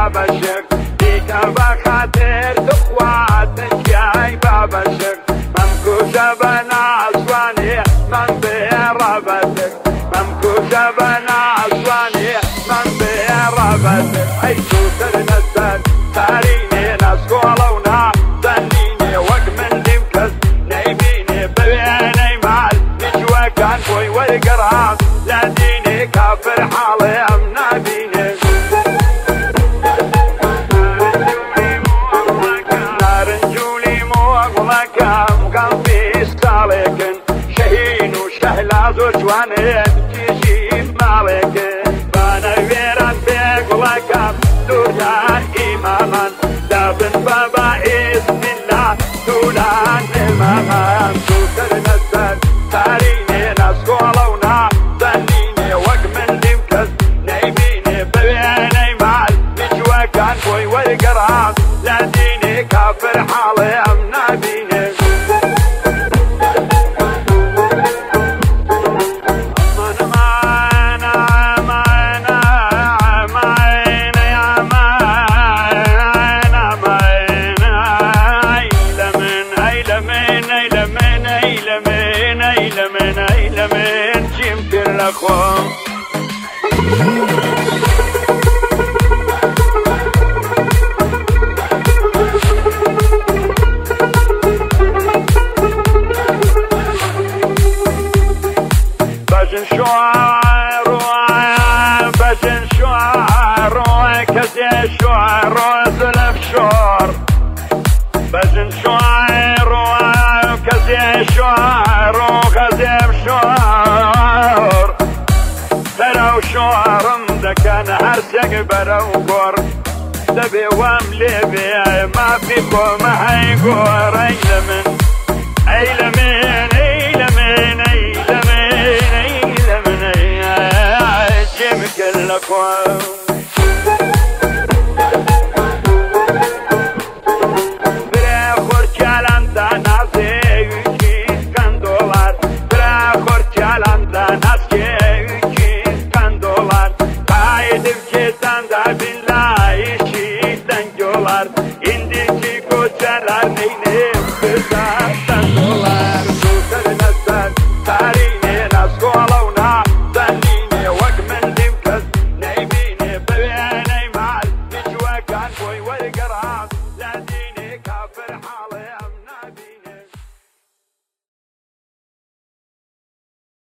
بابا شك دیکە بە خاتر دخوات نشیای بابا شک مەمکوشە بە ناسوانێ من بێڕەبەتک مەمکوشە بە ناسوانێ من بێڕەبەتک ئەی تووتر نەسەر تارینێ ناسکۆڵە و نازەنینێ وەک من دیم کەس نەیبینێ بوێنەی مال میجوەکان بۆی وەرگەڕام لە دینێ کافر حاڵێم نابینێ نارنجولی مۆگوڵەکەم گەڵبی ساڵێکن شەهین و شەهلا زۆر جوانێت کیژی ماڵێکن بانەوێران بێگوڵەکەم دووردا ئیمامان دابن بەبا ئیسمیلا دوولان ئێمامان دووتر نەسەر تارینێ ناسکۆڵە و نازەنینێ وەک من دیم کەس نەیبینێ بوێنەی مال میجوەکان بۆی وەرگەڕام لە دینێ کافر حاڵێم نابینێ لمن جيمتر لخوم بجن شعر بجن شعر كذا شعر زلف شعر بجن شعر كذا شعر غزيب شعر برو شعرم دكان هرسق برو قر دبي واملي بي ما فيكم هيقور ايلمن ايلمن ايلمن ايلمن ايلمن ايجم كلكم İndiki koçalar neynim kızartan dolar Tutar nasar tarine naskola و نازەنینێ وەک من دیم کەس نەیبینێ بوێنەی مال میجوەکان بۆی وەرگەڕام